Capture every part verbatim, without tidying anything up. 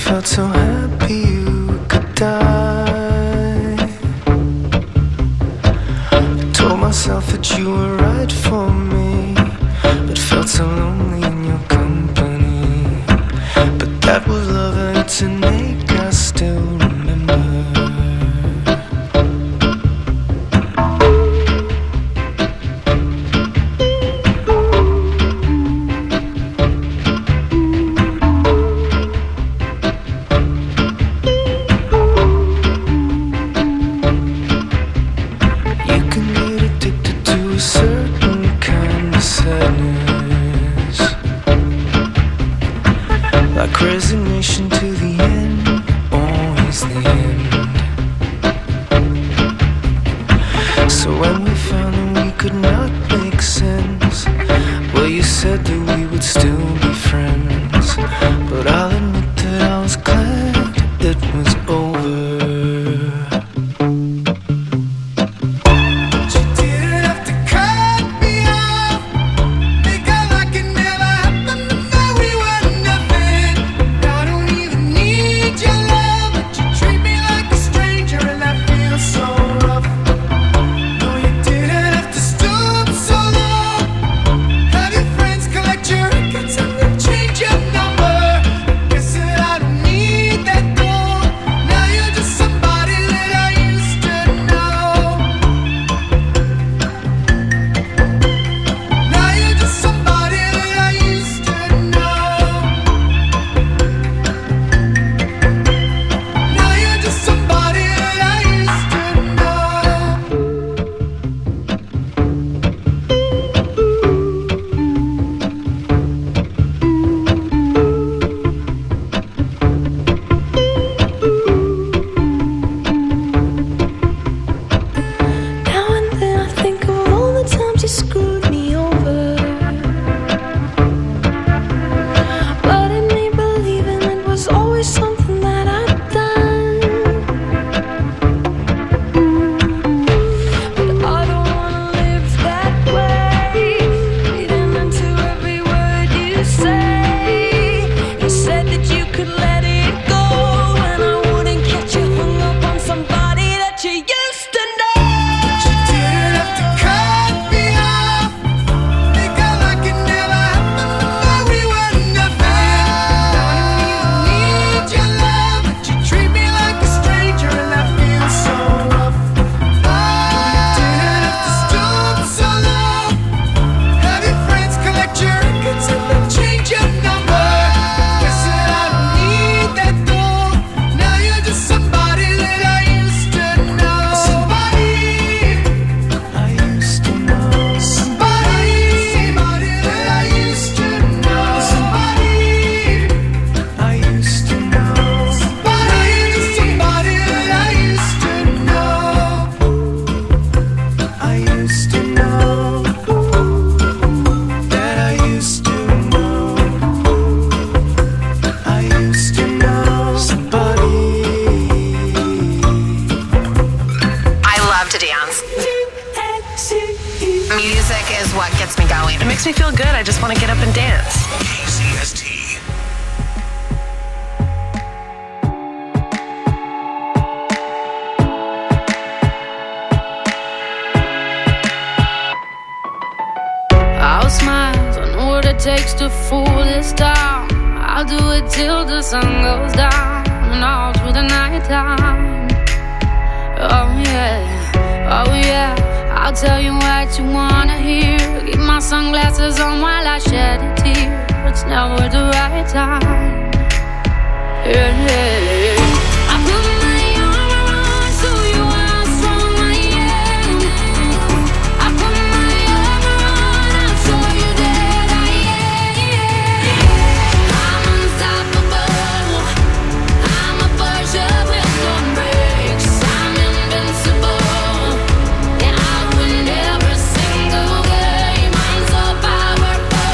felt so happy you could die. I told myself that you were right for me, but felt so lonely in your company. But that was love and it's an ache I still remember. Like resignation to the end, always the end. So when we found that we could not make sense, well, you said that we would still be friends. But I'll admit that I was glad it was over.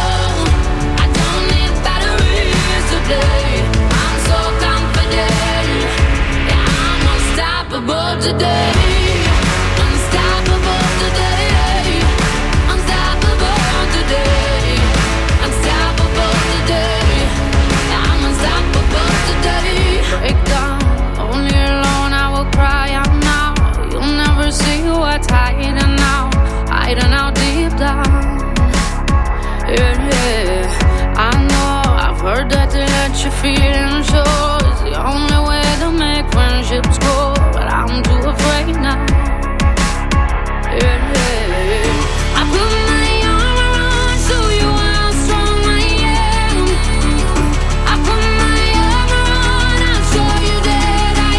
Today, I'm so confident. your feeling sure is the only way to make friendships grow, but I'm too afraid now. Yeah, yeah. I put my arm around, show you how strong I am. I put my arm around, I'll show you that I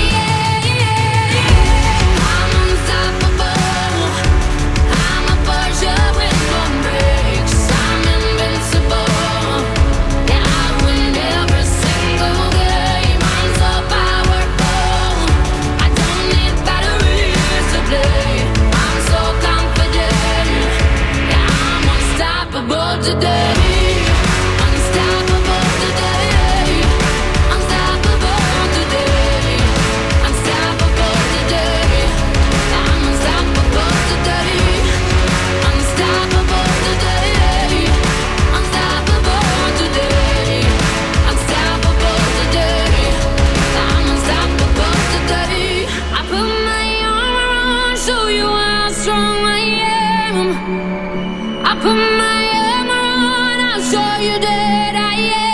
am. I'm unstoppable. I'm a Porsche with no brakes. I'm invincible. Yeah, I win every single game. I'm so powerful. I don't need batteries to play. I'm so confident. Yeah, I'm unstoppable today. Unstoppable today. Unstoppable today. Unstoppable today. I'm unstoppable today. Unstoppable today. Unstoppable today. Unstoppable today. I'm unstoppable today. I put my arm around, show you how strong I am. I put my arm around, I'll show you that I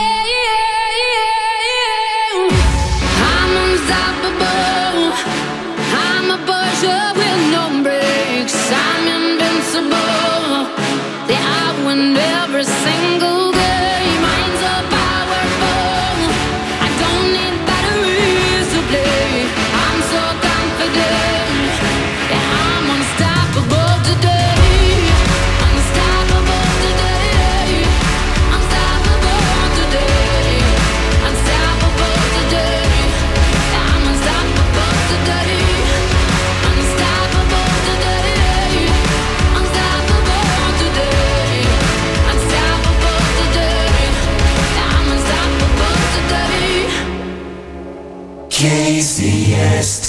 am. I'm unstoppable. I'm a Porsche with no brakes. I'm invincible. Yeah, I win every single game. I'm so powerful. I don't need batteries to play. I'm so confident. Yeah, I'm unstoppable today. Unstoppable today. Unstoppable today. Unstoppable today. Yeah, I'm unstoppable today. Unstoppable today. Unstoppable today. Unstoppable today. Yeah, I'm unstoppable today. K C S T.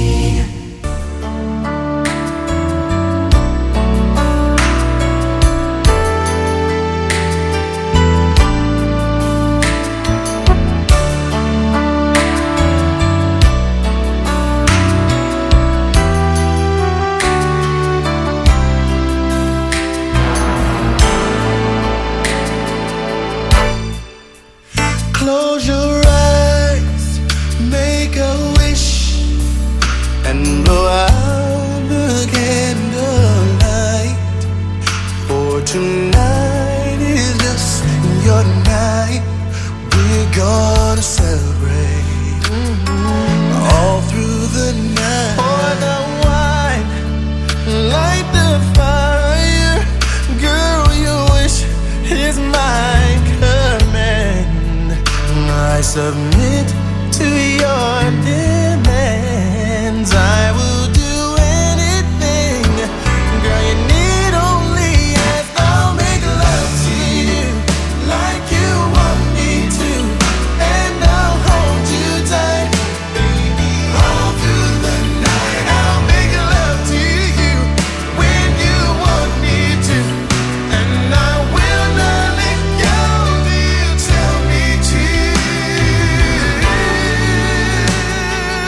Close your eyes, make a wish, and blow out the candlelight. For tonight is just your night. We're gonna celebrate all through the night. Pour the wine, light the fire. Girl, your wish is my command. I submit to your demands. I will do anything. Girl, you need only ask. I'll make love to you like you want me to, and I'll hold you tight, baby, all through the night. I'll make love to you when you want me to, and I will not let go till you tell me to.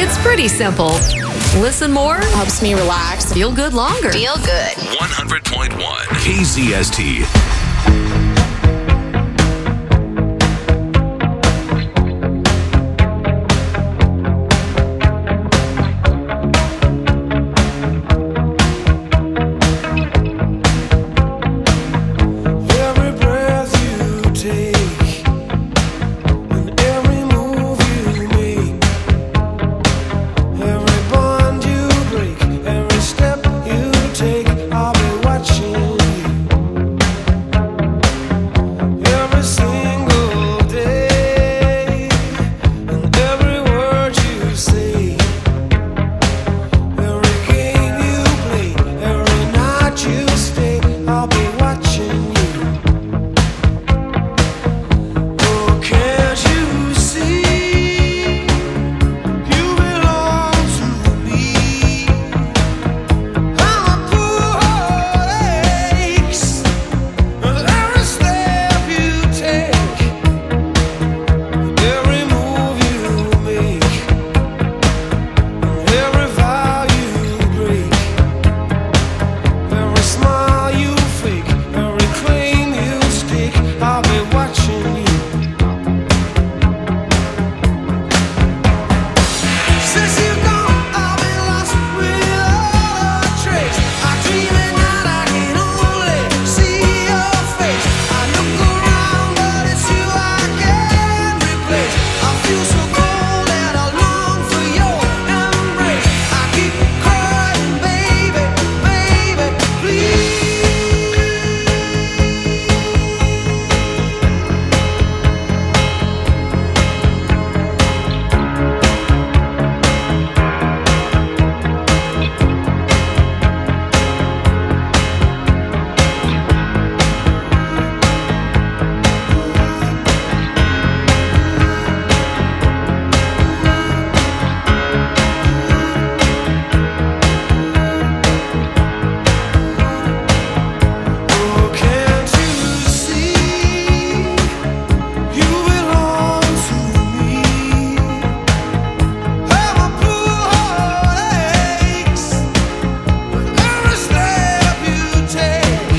It's pretty simple. Listen more, Helps me relax. feel good longer. Feel good. one hundred point one K Z S T. Every breath you take and every move you make, every bond you break, every step you take, I'll be watching you. Every single day and every word you say, every game you play, every night you stay, I'll be watching you. Oh, can't you see? You belong to me. I'm a poor heartaches with every step you take, every move you make, every vow you break, every smile you fake, every claim you stake, I'll be watching you. Since you've gone, I've been lost without a trace. I dream at night, I can only see your face. I look around, but it's you I can't replace. I feel so cold and I long for your embrace. I keep crying, baby, baby, please. Oh, can't you see? You belong to me. I'm a poor heartaches with every step you take,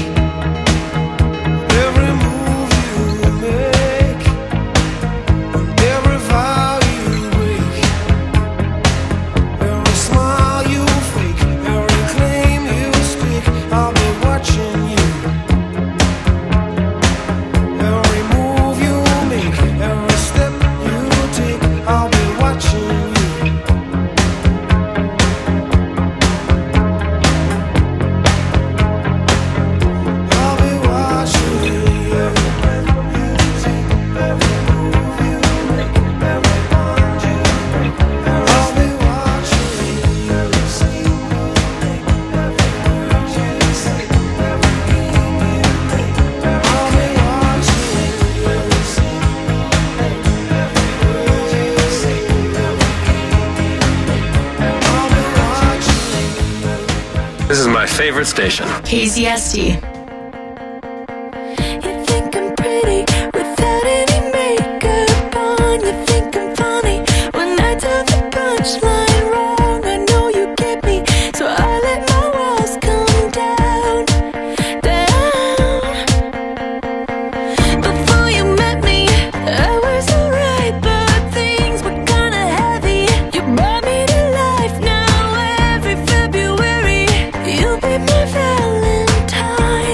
every move you make, and every vow you break, every smile you fake, every claim you stake, I'll be watching you. Every move you make, every step you take, I'll be watching you. I'll be watching you. Every breath you take, every move you make, every bond you break, I'll be watching you. Every single day, every word you say, every game you play, I'll be watching you. Every single day, every word you say, every game you play, I'll be watching you. This is my favorite station. K Z S T. You think I'm pretty without any makeup on. You think I'm funny when I tell the punchline wrong. I know you get me, so I let my walls come down, down. Before you met me, I was alright, but things were kinda heavy. You brought me to life. Now every February, you'll be my Valentine.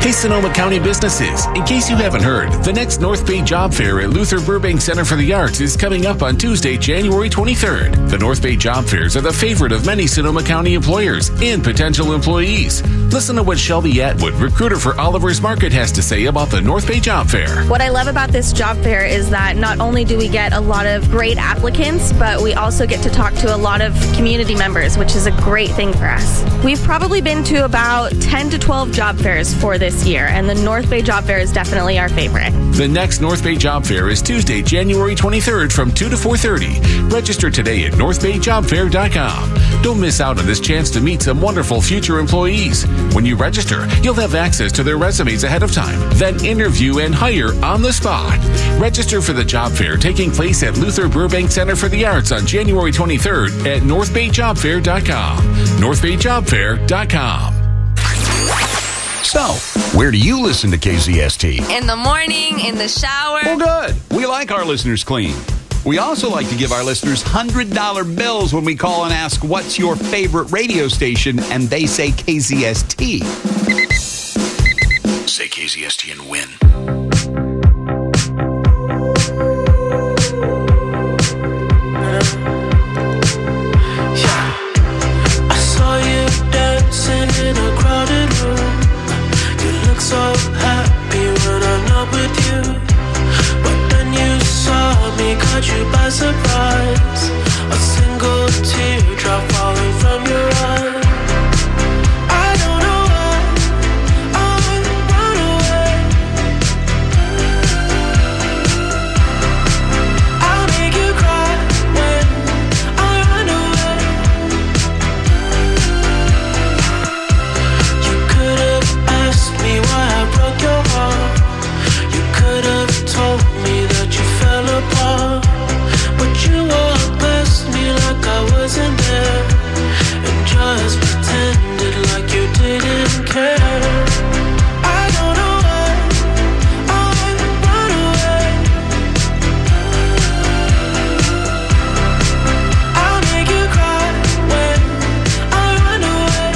Hey, Sonoma County businesses, in case you haven't heard, the next North Bay Job Fair at Luther Burbank Center for the Arts is coming up on Tuesday, January twenty-third. The North Bay Job Fairs are the favorite of many Sonoma County employers and potential employees. Listen to what Shelby Atwood, recruiter for Oliver's Market, has to say about the North Bay Job Fair. What I love about this job fair is that not only do we get a lot of great applicants, but we also get to talk to a lot of community members, which is a great thing for us. We've probably been to about ten to twelve job fairs for this year, and the North Bay Job Fair is definitely our favorite. The next North Bay Job Fair is Tuesday, January twenty-third from two to four thirty. Register today at north bay job fair dot com. Don't miss out on this chance to meet some wonderful future employees. When you register, you'll have access to their resumes ahead of time, then interview and hire on the spot. Register for the job fair taking place at Luther Burbank Center for the Arts on January twenty-third at north bay job fair dot com. north bay job fair dot com. So, where do you listen to K Z S T? In the morning, in the shower. Well, good. We like our listeners clean. We also like to give our listeners one hundred dollar bills when we call and ask, what's your favorite radio station? And they say K Z S T. Say K Z S T and win. I saw you dancing in a crowded room. You look so happy when I'm not with you. But then you saw me, caught you by surprise. A single teardrop falling from your eye. I don't know why I run away. I'll make you cry when I run away. You could have asked me why I broke your heart. You could have told me that you fell apart. But you walked past me like I wasn't there, and just pretended like you didn't care. I don't know why I run away. I'll make you cry when I run away.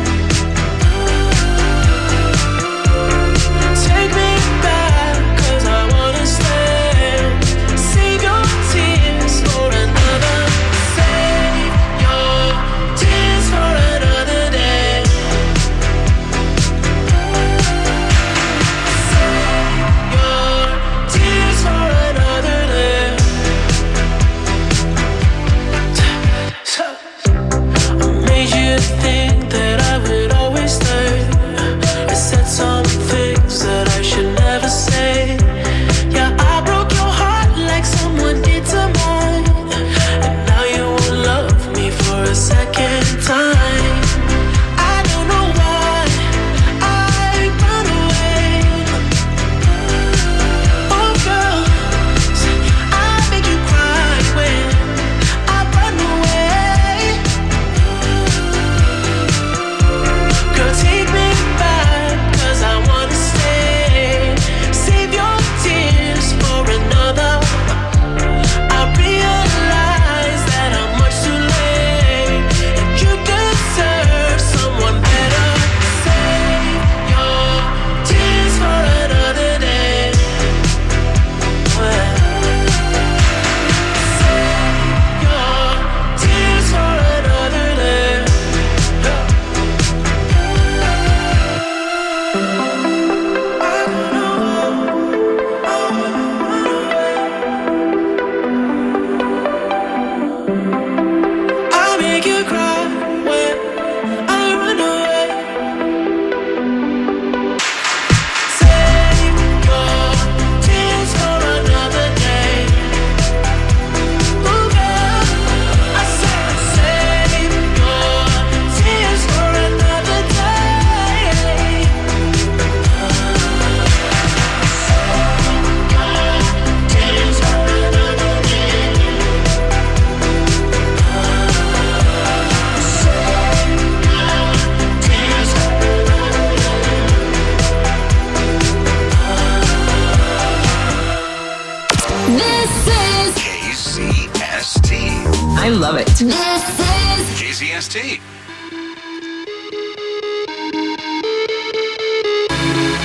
Take me back, 'cause I wanna stay. Save your tears for another. Save your tears for another day. Save your tears for another day. So, I made you think that I would always stay. I said some things that I should never say. Yeah, I broke your heart like someone did to mine. And now you won't love me for a second time. I don't know why I run away. Oh girl, I make you cry when I run away. Girl, take me back, 'cause I wanna stay. Save your tears for another. I realize that I'm much too late, and you deserve someone better. Save your tears for another day. Save your tears for another day. I'll make you cry when I run away. Save your tears for another day. Ooh, girl, I said save your tears for another day. Tears for another day. This is, K Z S T. I love it. this is K Z S T.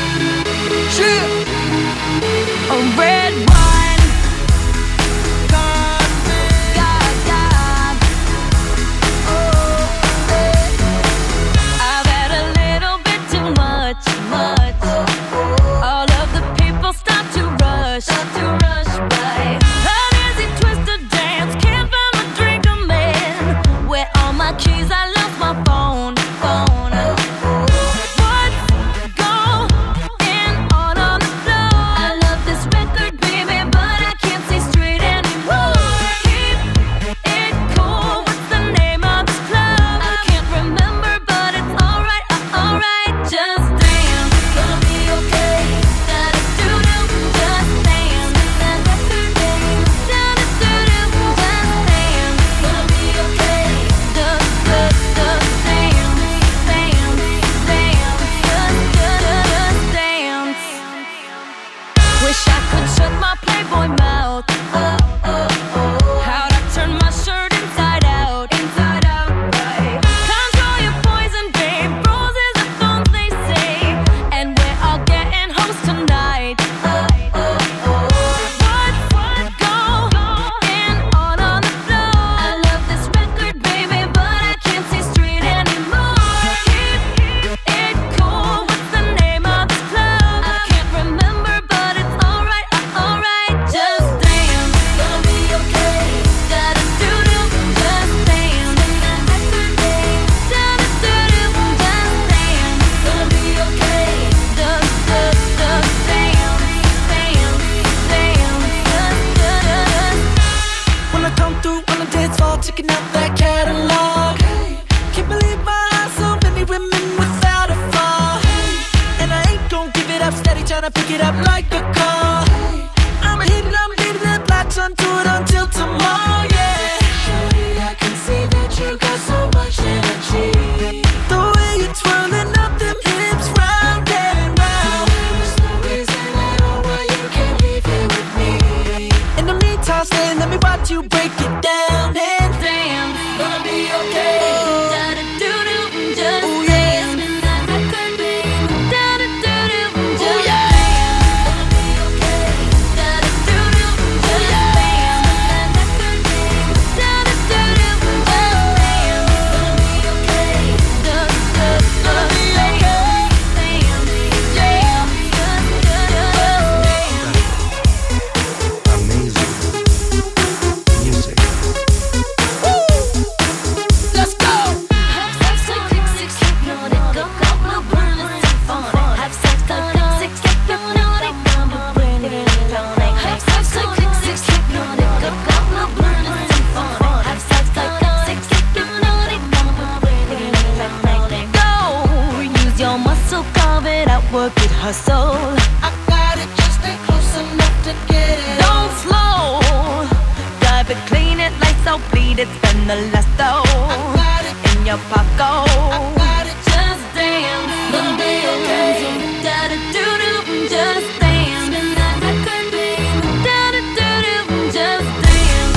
gonna pick it up like a car. I'ma hit it, I'ma hit it, and latch onto it until tomorrow, yeah. Shorty, I can see that you got so much energy. The way you're twirling up them hips round and round. There's no reason at all why you can't leave here with me. In the meantime, stay, let me watch you break it down and dance. Gonna be okay. Work it, hustle. I got it, just stay close enough to get it. Don't slow. Drive it, clean it, lights out, bleed it, spend the last though. I got it in your pocket. I got it, just dance. gonna be okay. Da da do do, just dance. Da da do do, just dance.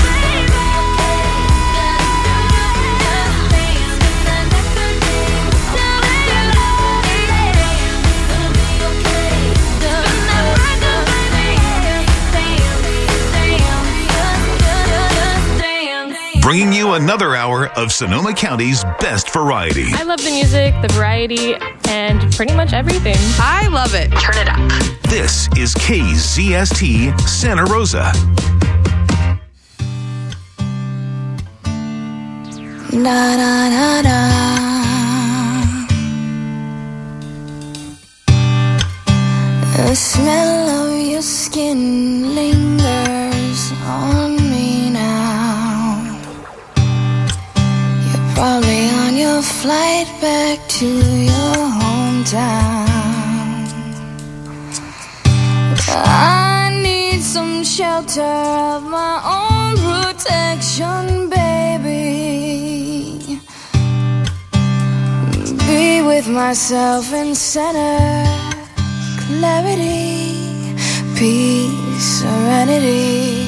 Bringing you another hour of Sonoma County's best variety. I love the music, the variety, and pretty much everything. I love it. Turn it up. This is K Z S T Santa Rosa. Da da da da. The smell of your skin lingers on me now. You're probably on your flight back to your hometown. I need some shelter of my own protection, baby. Be with myself in center, clarity, peace, serenity.